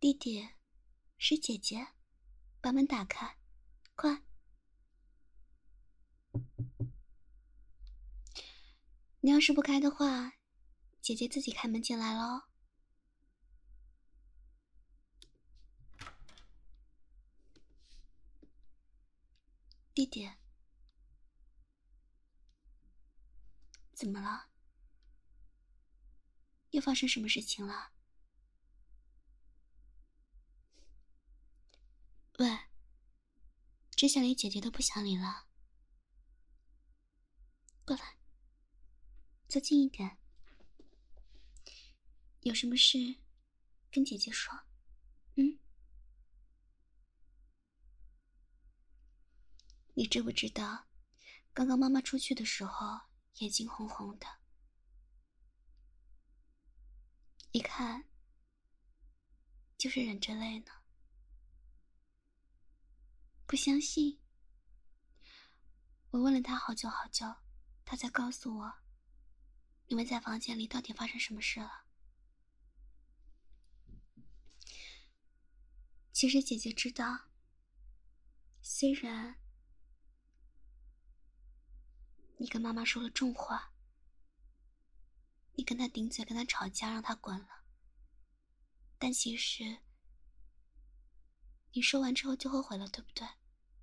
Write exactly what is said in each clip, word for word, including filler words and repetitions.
弟弟，是姐姐，把门打开，快！你要是不开的话，姐姐自己开门进来了哦。弟弟，怎么了？又发生什么事情了？喂，之前连姐姐都不想理了。过来，坐近一点。有什么事跟姐姐说。嗯？你知不知道，刚刚妈妈出去的时候眼睛红红的，一看就是忍着泪呢。不相信？我问了她好久好久，她才告诉我，你们在房间里到底发生什么事了。其实姐姐知道，虽然你跟妈妈说了重话，你跟她顶嘴，跟她吵架，让她滚了，但其实你说完之后就后悔了，对不对？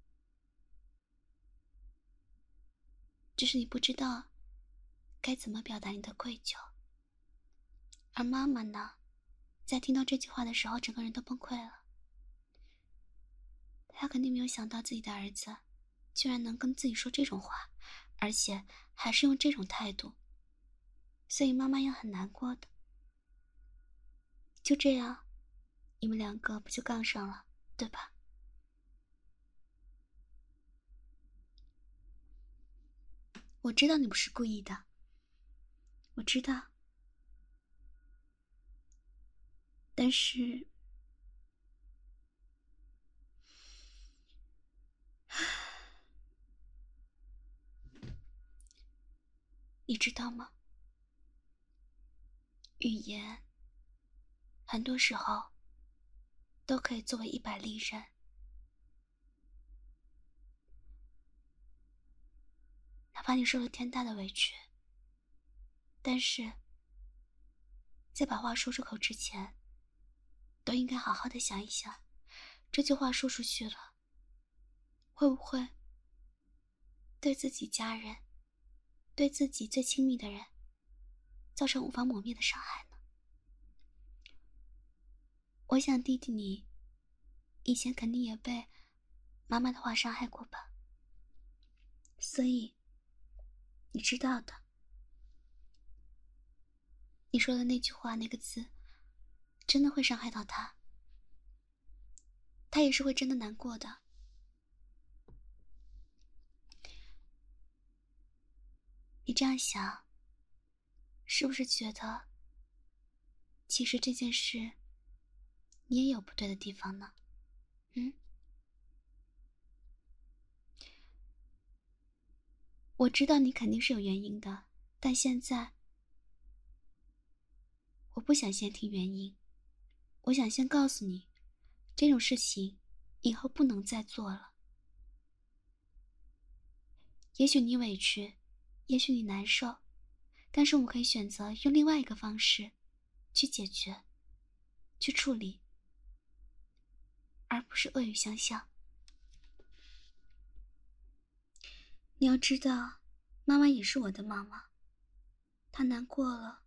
只是你不知道该怎么表达你的愧疚。而妈妈呢，在听到这句话的时候，整个人都崩溃了。她肯定没有想到自己的儿子居然能跟自己说这种话，而且还是用这种态度，所以妈妈也很难过的。就这样，你们两个不就杠上了，对吧？我知道你不是故意的，我知道，但是你知道吗？语言很多时候都可以作为一把利刃。哪怕你受了天大的委屈，但是在把话说出口之前，都应该好好的想一想，这句话说出去了，会不会对自己家人，对自己最亲密的人造成无法抹灭的伤害呢？我想弟弟你以前肯定也被妈妈的话伤害过吧，所以你知道的，你说的那句话那个字真的会伤害到他，他也是会真的难过的。你这样想，是不是觉得其实这件事你也有不对的地方呢？嗯？我知道你肯定是有原因的，但现在我不想先听原因，我想先告诉你，这种事情以后不能再做了。也许你委屈，也许你难受，但是我们可以选择用另外一个方式去解决，去处理，而不是恶语相向。你要知道，妈妈也是我的妈妈，她难过了，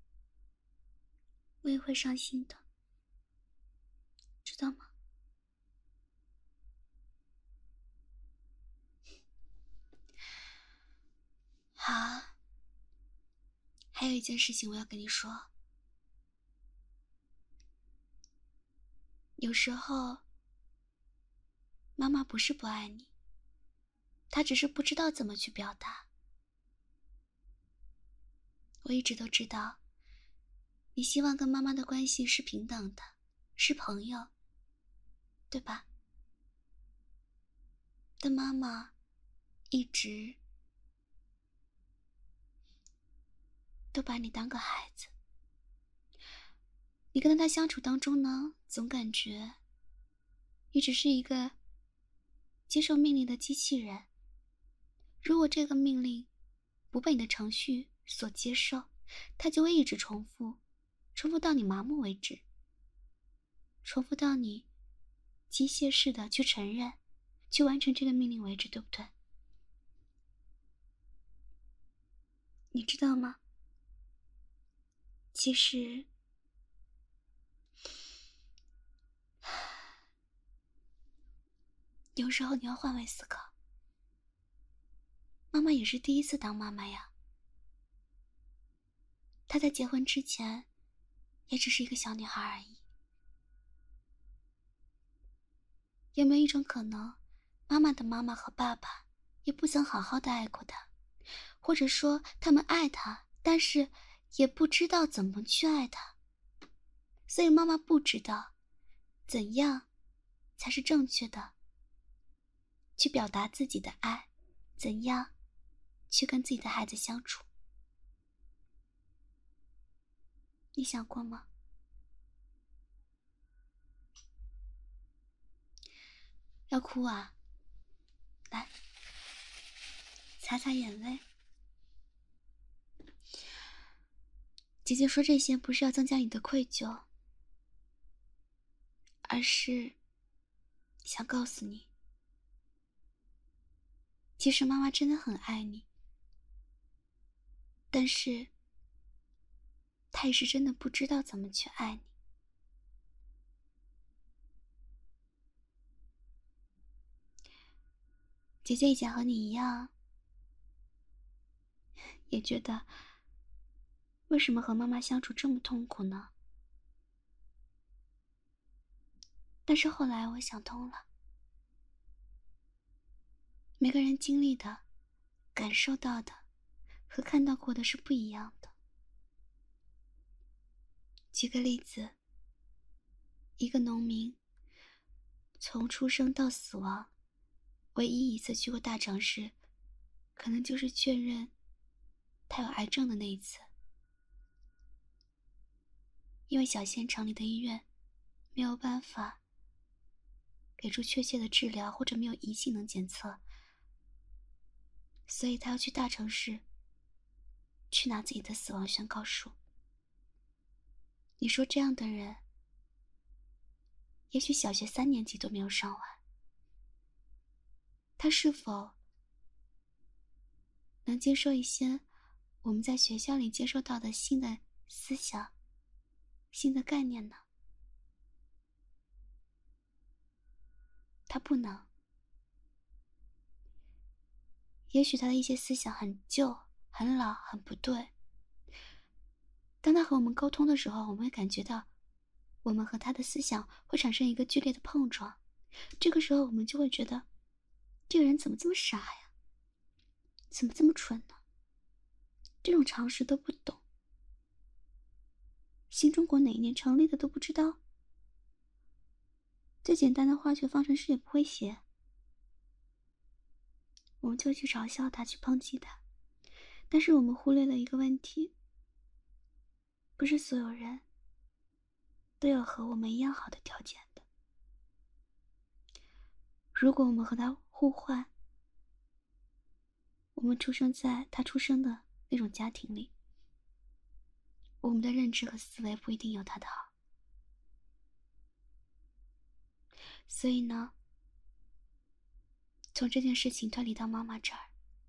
我也会伤心的，知道吗？好，还有一件事情我要跟你说。有时候，妈妈不是不爱你，她只是不知道怎么去表达。我一直都知道，你希望跟妈妈的关系是平等的，是朋友，对吧？但妈妈一直都把你当个孩子。 你跟他相处当中呢，总感觉你只是一个接受命令的机器人。如果这个命令不被你的程序所接受，它就会一直重复，重复到你麻木为止，重复到你机械式的去承认、去完成这个命令为止，对不对？你知道吗？其实有时候你要换位思考，妈妈也是第一次当妈妈呀。她在结婚之前也只是一个小女孩而已。有没有一种可能，妈妈的妈妈和爸爸也不曾好好的爱过她，或者说他们爱她，但是也不知道怎么去爱她，所以妈妈不知道怎样才是正确的去表达自己的爱，怎样去跟自己的孩子相处。你想过吗？要哭啊？来，擦擦眼泪。姐姐说这些不是要增加你的愧疚，而是想告诉你，其实妈妈真的很爱你，但是她也是真的不知道怎么去爱你。姐姐以前和你一样，也觉得为什么和妈妈相处这么痛苦呢？但是后来我想通了，每个人经历的、感受到的和看到过的是不一样的。举个例子，一个农民从出生到死亡，唯一一次去过大城市，可能就是确认他有癌症的那一次。因为小县城里的医院没有办法给出确切的治疗，或者没有仪器能检测，所以他要去大城市去拿自己的死亡宣告书。你说这样的人也许小学三年级都没有上完，他是否能接受一些我们在学校里接受到的新的思想、新的概念呢？他不能。也许他的一些思想很旧、很老、很不对。当他和我们沟通的时候，我们会感觉到我们和他的思想会产生一个剧烈的碰撞。这个时候我们就会觉得，这个人怎么这么傻呀？怎么这么蠢呢？这种常识都不懂，新中国哪一年成立的都不知道，最简单的化学方程式也不会写，我们就去嘲笑他，去抨击他。但是我们忽略了一个问题，不是所有人都有和我们一样好的条件的。如果我们和他互换，我们出生在他出生的那种家庭里，我们的认知和思维不一定有他的好。所以呢，从这件事情推理到妈妈这儿，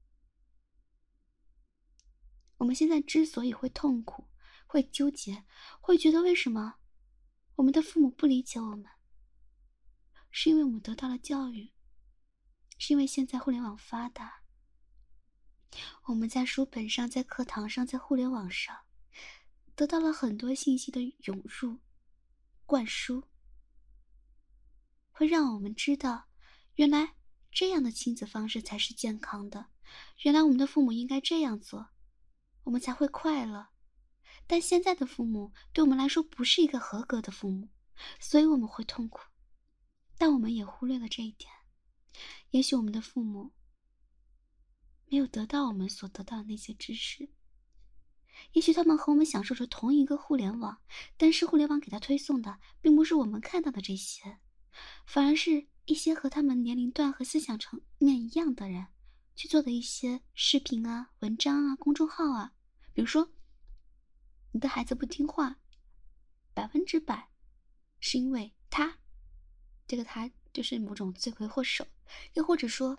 我们现在之所以会痛苦、会纠结、会觉得为什么我们的父母不理解我们，是因为我们得到了教育，是因为现在互联网发达，我们在书本上、在课堂上、在互联网上得到了很多信息的涌入、灌输，会让我们知道，原来这样的亲子方式才是健康的，原来我们的父母应该这样做，我们才会快乐。但现在的父母对我们来说不是一个合格的父母，所以我们会痛苦。但我们也忽略了这一点，也许我们的父母没有得到我们所得到的那些知识， 也许他们和我们享受着同一个互联网，但是互联网给他推送的并不是我们看到的这些，反而是一些和他们年龄段和思想层面一样的人去做的一些视频啊、文章啊、公众号啊。比如说，你的孩子不听话，百分之百是因为他，这个他就是某种罪魁祸首。又或者说，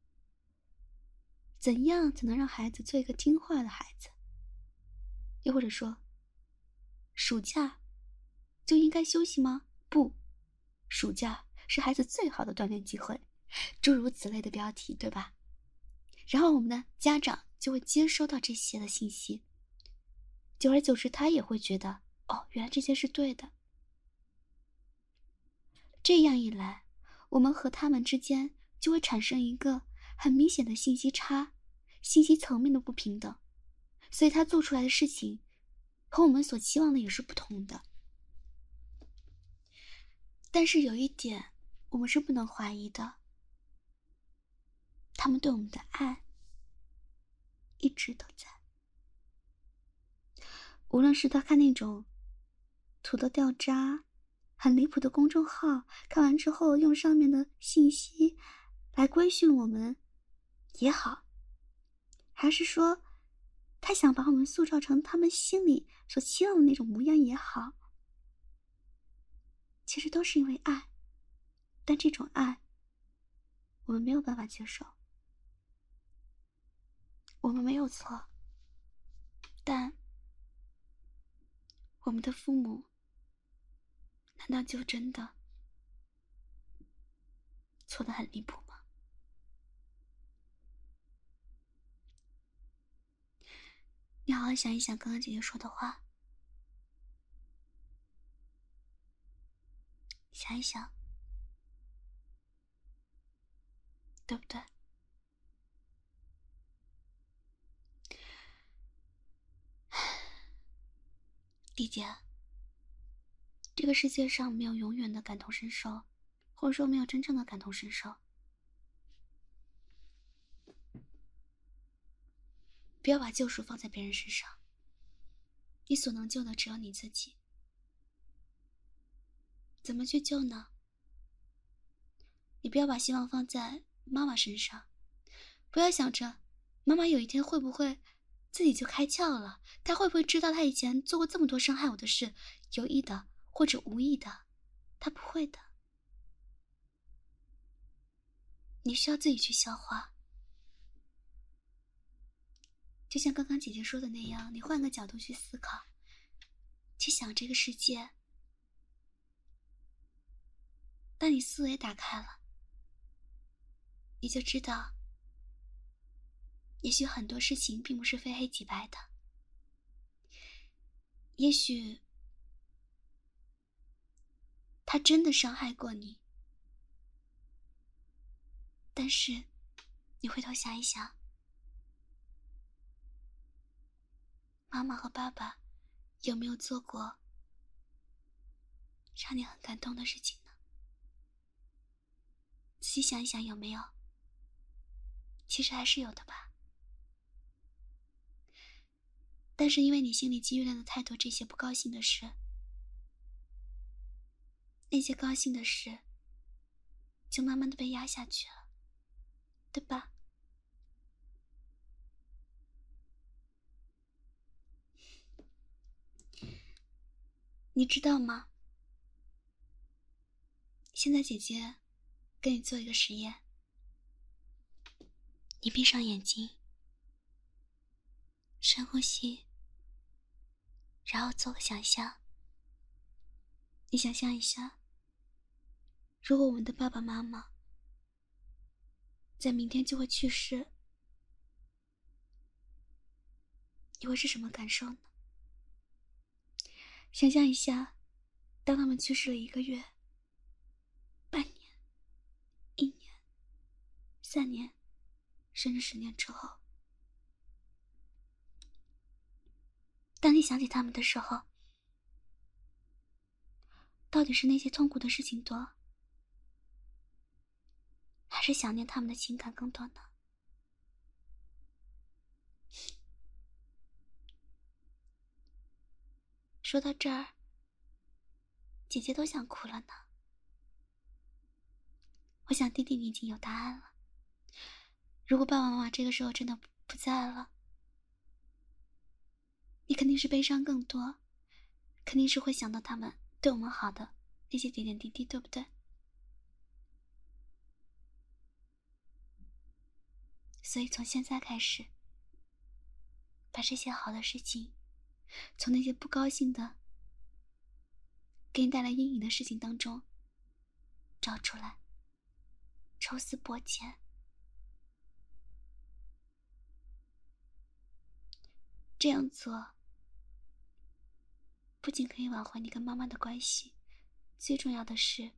怎样才能让孩子做一个听话的孩子？又或者说，暑假就应该休息吗？不，暑假是孩子最好的锻炼机会，诸如此类的标题，对吧？然后我们的家长就会接收到这些的信息，久而久之，他也会觉得，哦，原来这些是对的。这样一来，我们和他们之间就会产生一个很明显的信息差，信息层面的不平等，所以他做出来的事情和我们所期望的也是不同的。但是有一点我们是不能怀疑的，他们对我们的爱一直都在。无论是他看那种土豆掉渣很离谱的公众号，看完之后用上面的信息来规训我们也好，还是说他想把我们塑造成他们心里所期望的那种模样也好，其实都是因为爱，但这种爱我们没有办法接受。我们没有错，但我们的父母难道就真的错得很离谱吗？你好好想一想刚刚姐姐说的话，想一想，对不对？弟姐，这个世界上没有永远的感同身受，或者说没有真正的感同身受。不要把救赎放在别人身上，你所能救的只有你自己。怎么去救呢？你不要把希望放在妈妈身上，不要想着妈妈有一天会不会自己就开窍了，她会不会知道她以前做过这么多伤害我的事，有意的或者无意的，她不会的。你需要自己去消化。就像刚刚姐姐说的那样，你换个角度去思考，去想这个世界。当你思维打开了，你就知道，也许很多事情并不是非黑即白的。也许他真的伤害过你，但是你回头想一想，妈妈和爸爸有没有做过让你很感动的事情呢？仔细想一想，有没有？其实还是有的吧。但是因为你心里积怨了太多这些不高兴的事，那些高兴的事就慢慢的被压下去了，对吧？你知道吗？现在姐姐跟你做一个实验，你闭上眼睛，深呼吸，然后做个想象。你想象一下，如果我们的爸爸妈妈在明天就会去世，你会是什么感受呢？想象一下，当他们去世了一个月、半年、一年、三年，甚至十年之后，当你想起他们的时候，到底是那些痛苦的事情多，还是想念他们的情感更多呢？ 说到这儿，姐姐都想哭了呢。我想弟弟你已经有答案了。如果爸爸妈妈这个时候真的不在了，你肯定是悲伤更多，肯定是会想到他们对我们好的那些点点滴滴，对不对？所以从现在开始，把这些好的事情，从那些不高兴的、给你带来阴影的事情当中找出来，抽丝剥茧。这样做不仅可以挽回你跟妈妈的关系，最重要的是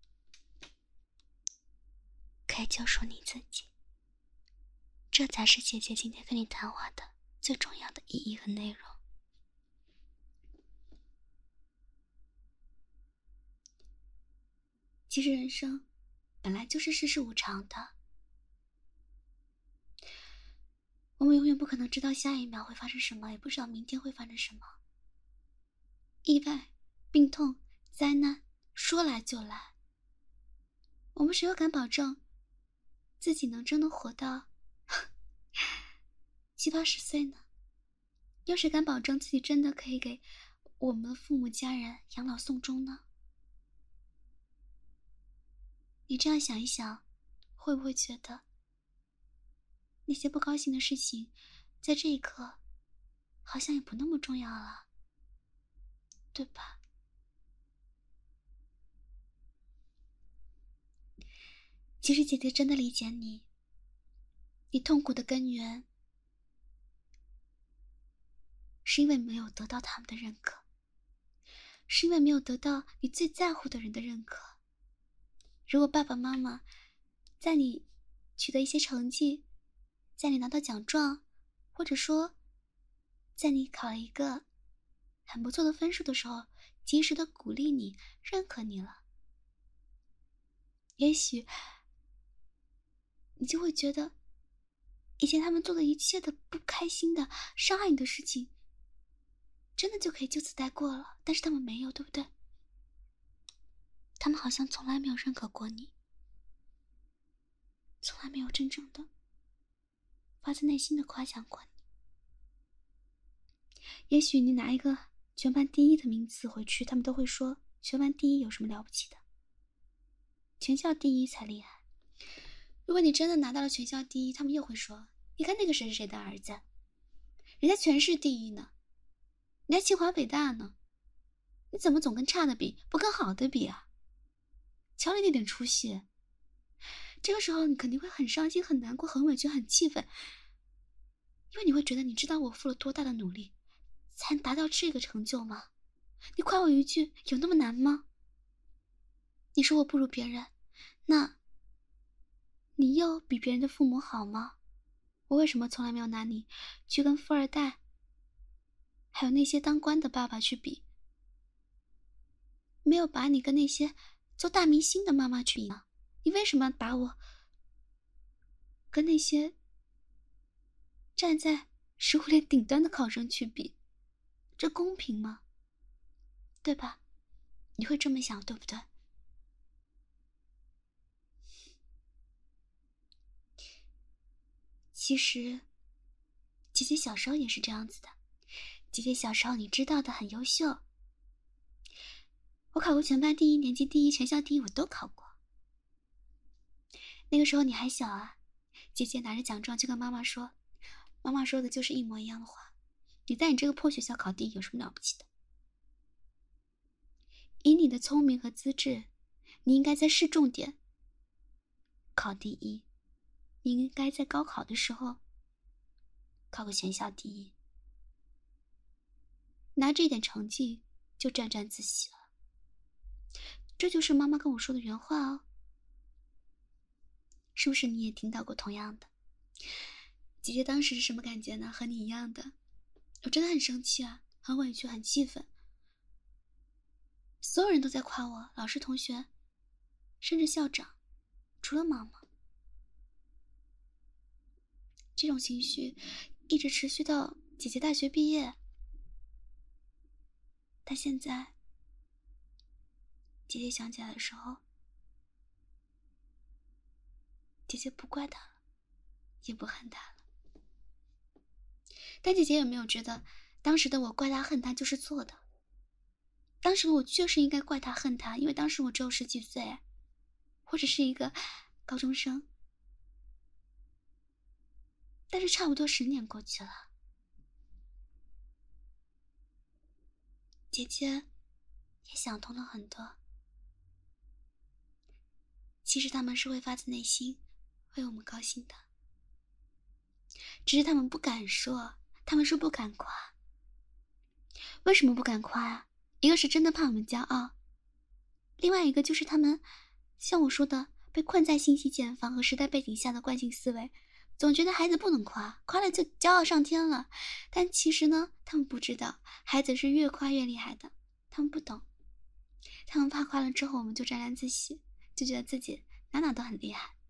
可以救赎你自己。这才是姐姐今天跟你谈话的最重要的意义和内容。其实人生本来就是世事无常的，我们永远不可能知道下一秒会发生什么，也不知道明天会发生什么。意外、病痛、灾难说来就来，我们谁又敢保证自己能真的活到七八十岁呢？又谁敢保证自己真的可以给我们的父母家人养老送终呢？你这样想一想，会不会觉得那些不高兴的事情在这一刻好像也不那么重要了，对吧？其实姐姐真的理解你，你痛苦的根源是因为没有得到他们的认可，是因为没有得到你最在乎的人的认可。如果爸爸妈妈在你取得一些成绩，在你拿到奖状，或者说在你考了一个很不错的分数的时候，及时的鼓励你、认可你了，也许你就会觉得以前他们做的一切的不开心的、伤害你的事情，真的就可以就此带过了。但是他们没有，对不对？他们好像从来没有认可过你，从来没有真正的发自内心的夸奖过你。也许你拿一个全班第一的名次回去，他们都会说全班第一有什么了不起的，全校第一才厉害。如果你真的拿到了全校第一，他们又会说，你看那个谁谁谁的儿子，人家全市第一呢，人家清华北大呢，你怎么总跟差的比，不跟好的比啊？瞧你那点出息。这个时候你肯定会很伤心、很难过、很委屈、很气愤，因为你会觉得，你知道我付了多大的努力才达到这个成就吗？你夸我一句有那么难吗？你说我不如别人，那你又比别人的父母好吗？我为什么从来没有拿你去跟富二代还有那些当官的爸爸去比，没有把你跟那些做大明星的妈妈去比呢？你为什么把我跟那些站在食物链顶端的考生去比？这公平吗？对吧？你会这么想，对不对？其实姐姐小时候也是这样子的。姐姐小时候你知道的很优秀，我考过全班第一、年级第一、全校第一，我都考过。那个时候你还小啊，姐姐拿着奖状就跟妈妈说，妈妈说的就是一模一样的话，你在你这个破学校考第一有什么了不起的？以你的聪明和资质，你应该在市重点考第一，你应该在高考的时候考个全校第一，拿这点成绩就沾沾自喜了。这就是妈妈跟我说的原话哦。是不是你也听到过同样的？姐姐当时是什么感觉呢？和你一样的，我真的很生气啊，很委屈，很气愤。所有人都在夸我，老师、同学，甚至校长，除了妈妈。这种情绪一直持续到姐姐大学毕业。 但现在姐姐想起来的时候，姐姐不怪他了，也不恨他了。但姐姐也没有觉得当时的我怪他恨他就是错的。当时我就是应该怪他恨他，因为当时我只有十几岁，或者是一个高中生。但是差不多十年过去了，姐姐也想通了很多。其实他们是会发自内心为我们高兴的，只是他们不敢说，他们说不敢夸。为什么不敢夸啊？一个是真的怕我们骄傲，另外一个就是他们像我说的，被困在信息茧房和时代背景下的惯性思维，总觉得孩子不能夸，夸了就骄傲上天了。但其实呢，他们不知道孩子是越夸越厉害的，他们不懂。他们怕夸了之后我们就沾沾自喜，就觉得自己哪哪都很厉害。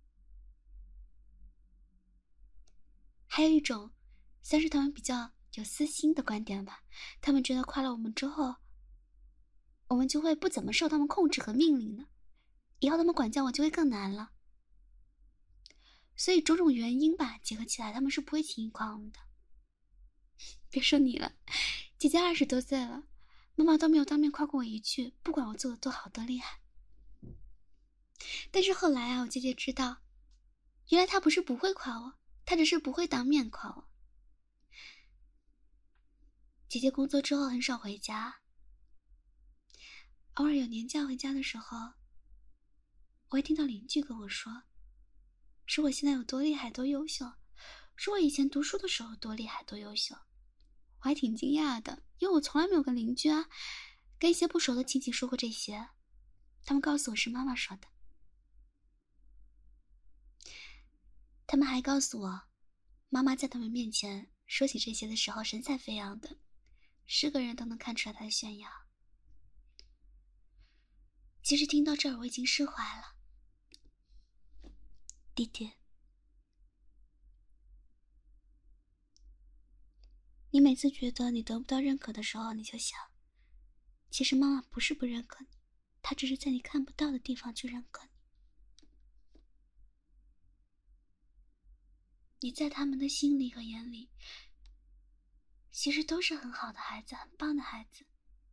还有一种算是他们比较有私心的观点吧，他们觉得夸了我们之后，我们就会不怎么受他们控制和命令了，以后他们管教我就会更难了。所以种种原因吧结合起来，他们是不会轻易夸我们的。别说你了，姐姐二十多岁了，妈妈都没有当面夸过我一句，不管我做的多好多厉害。但是后来啊，我姐姐知道，原来她不是不会夸我，她只是不会当面夸我。姐姐工作之后很少回家，偶尔有年假回家的时候，我会听到邻居跟我说，说我现在有多厉害多优秀，说我以前读书的时候多厉害多优秀。我还挺惊讶的，因为我从来没有跟邻居啊跟一些不熟的亲戚说过这些，他们告诉我是妈妈说的。他们还告诉我，妈妈在他们面前说起这些的时候神采飞扬的，是个人都能看出来她的炫耀。其实听到这儿我已经释怀了。弟弟，你每次觉得你得不到认可的时候，你就想，其实妈妈不是不认可你，她只是在你看不到的地方去认可你。你在他们的心里和眼里，其实都是很好的孩子，很棒的孩子。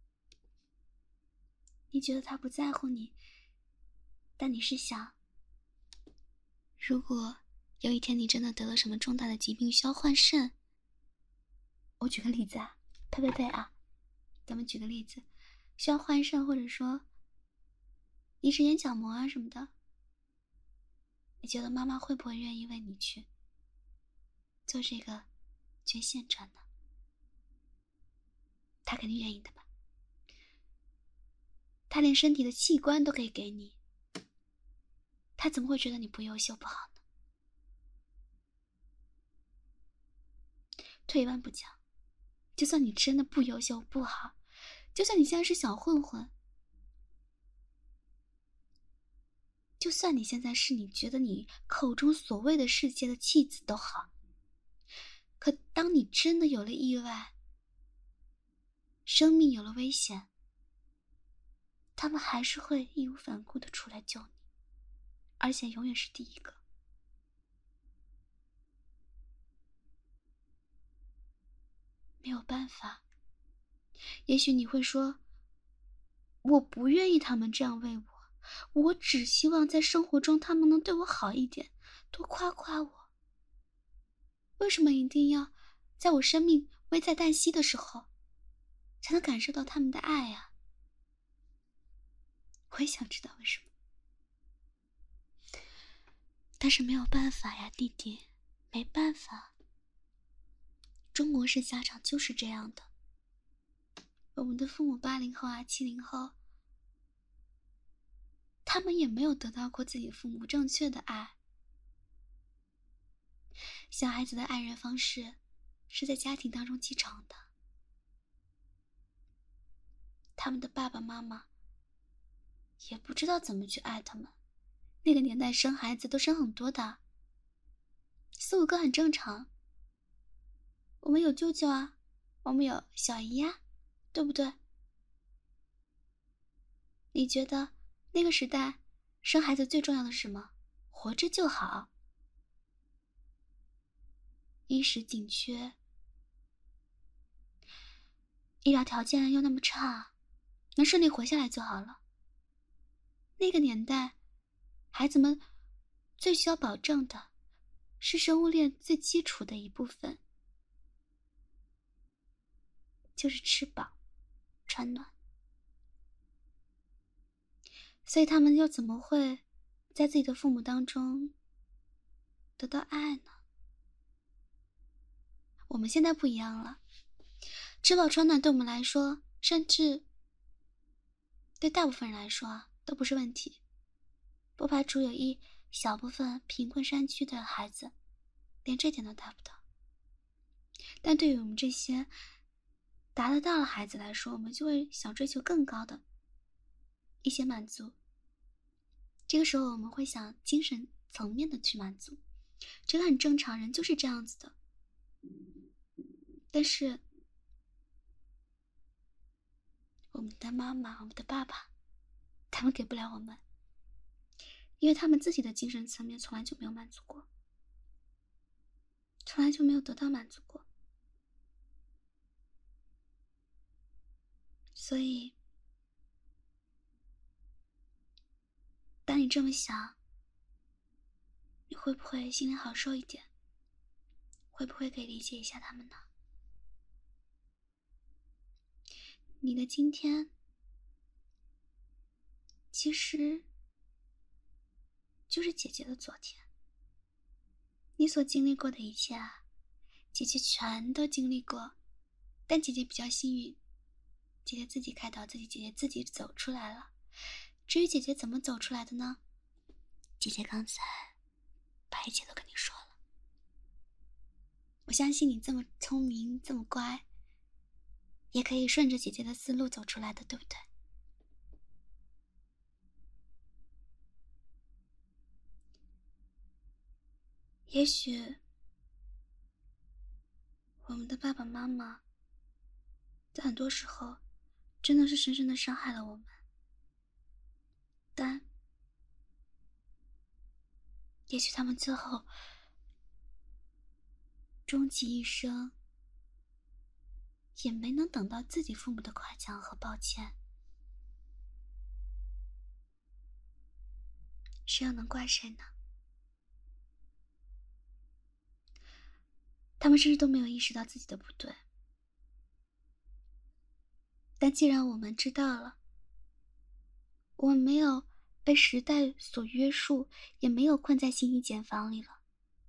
你觉得他不在乎你，但你是想，如果有一天你真的得了什么重大的疾病需要换肾，我举个例子啊，呸呸呸啊，咱们举个例子，需要换肾或者说移植眼角膜啊什么的，你觉得妈妈会不会愿意为你去做这个捐献者呢？她肯定愿意的吧，她连身体的器官都可以给你，她怎么会觉得你不优秀不好呢？退一万步讲，就算你真的不优秀不好，就算你现在是小混混，就算你现在是你觉得你口中所谓的世界的弃子都好，可当你真的有了意外，生命有了危险，他们还是会义无反顾的出来救你，而且永远是第一个。没有办法，也许你会说，我不愿意他们这样为我，我只希望在生活中他们能对我好一点，多夸夸我。为什么一定要在我生命危在旦夕的时候才能感受到他们的爱啊？我也想知道为什么，但是没有办法呀，弟弟，没办法。中国式家长就是这样的，我们的父母八零后啊七零后，他们也没有得到过自己父母正确的爱。小孩子的爱人方式是在家庭当中继承的，他们的爸爸妈妈也不知道怎么去爱他们。那个年代生孩子都生很多的，四五个很正常。我们有舅舅啊，我们有小姨呀，对不对？ 你觉得那个时代生孩子最重要的是什么？活着就好，衣食紧缺，医疗条件又那么差，能顺利活下来就好了。那个年代，孩子们最需要保证的是生物链最基础的一部分，就是吃饱穿暖。所以他们又怎么会在自己的父母当中得到爱呢？我们现在不一样了，吃饱穿暖对我们来说，甚至对大部分人来说啊，都不是问题。不排除有一小部分贫困山区的孩子连这点都达不到，但对于我们这些达得到的孩子来说，我们就会想追求更高的一些满足。这个时候我们会想精神层面的去满足，这个很正常，人就是这样子的。但是我们的妈妈，我们的爸爸，他们给不了我们，因为他们自己的精神层面从来就没有满足过，从来就没有得到满足过。所以当你这么想，你会不会心里好受一点？会不会可以理解一下他们呢？你的今天其实就是姐姐的昨天，你所经历过的一切啊，姐姐全都经历过。但姐姐比较幸运，姐姐自己开导自己，姐姐自己走出来了。至于姐姐怎么走出来的呢？姐姐刚才把一切都跟你说了。我相信你这么聪明，这么乖，也可以顺着姐姐的思路走出来的，对不对？也许我们的爸爸妈妈在很多时候真的是深深的伤害了我们，但也许他们最后终其一生也没能等到自己父母的夸奖和抱歉，谁又能怪谁呢？他们甚至都没有意识到自己的不对。但既然我们知道了，我们没有被时代所约束，也没有困在新衣茧房里了，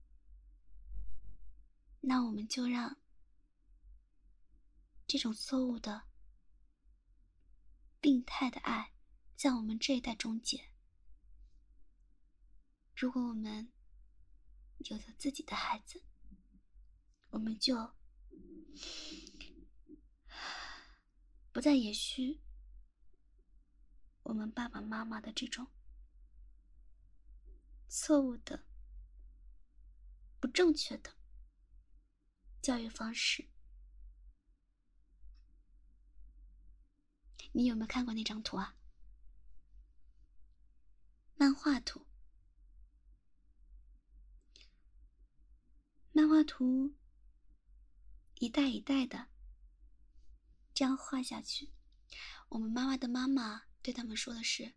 那我们就让这种错误的、病态的爱在我们这一代终结。如果我们有了自己的孩子，我们就不再延续我们爸爸妈妈的这种错误的、不正确的教育方式。你有没有看过那张图啊？漫画图。漫画图一代一代的这样画下去，我们妈妈的妈妈对他们说的是：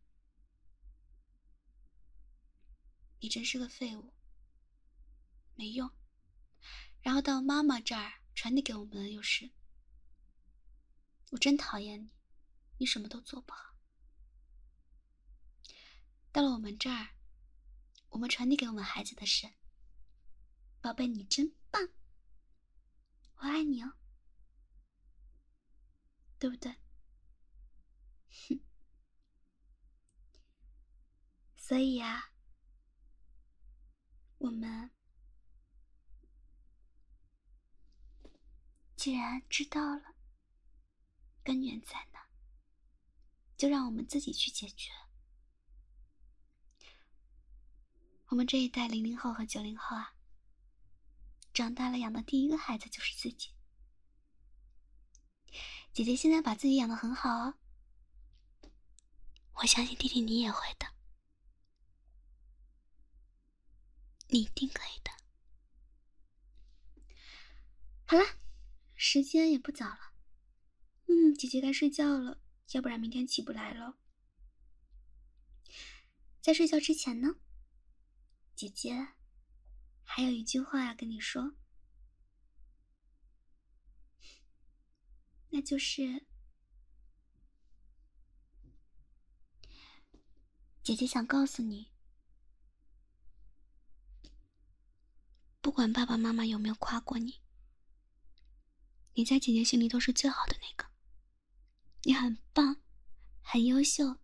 你真是个废物，没用。然后到妈妈这儿传递给我们的又是：我真讨厌你，你什么都做不好。到了我们这儿，我们传递给我们孩子的是：宝贝，你真棒，我爱你哦，对不对？哼。所以呀，我们既然知道了根源在哪，就让我们自己去解决。我们这一代零零后和九零后啊，长大了养的第一个孩子就是自己。姐姐现在把自己养得很好哦， 我相信弟弟你也会的，你一定可以的。好了，时间也不早了，嗯，姐姐该睡觉了，要不然明天起不来了。在睡觉之前呢，姐姐还有一句话要跟你说，那就是姐姐想告诉你，不管爸爸妈妈有没有夸过你，你在姐姐心里都是最好的那个。你很棒，很优秀。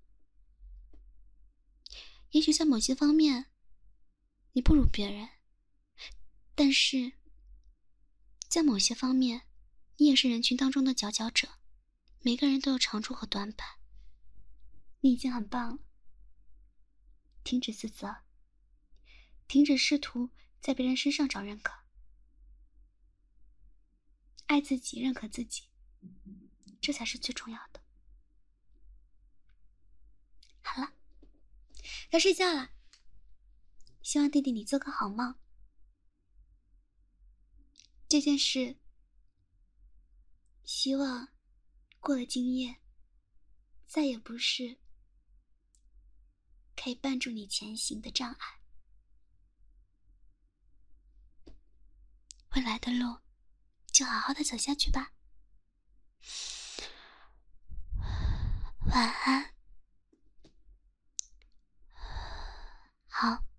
也许在某些方面你不如别人，但是在某些方面你也是人群当中的佼佼者。每个人都有长处和短板，你已经很棒了。停止自责，停止试图在别人身上找认可，爱自己，认可自己，这才是最重要的。好了，要睡觉了，希望弟弟你做个好梦。这件事，希望过了今夜，再也不是可以绊住你前行的障碍。未来的路，就好好的走下去吧。晚安。好。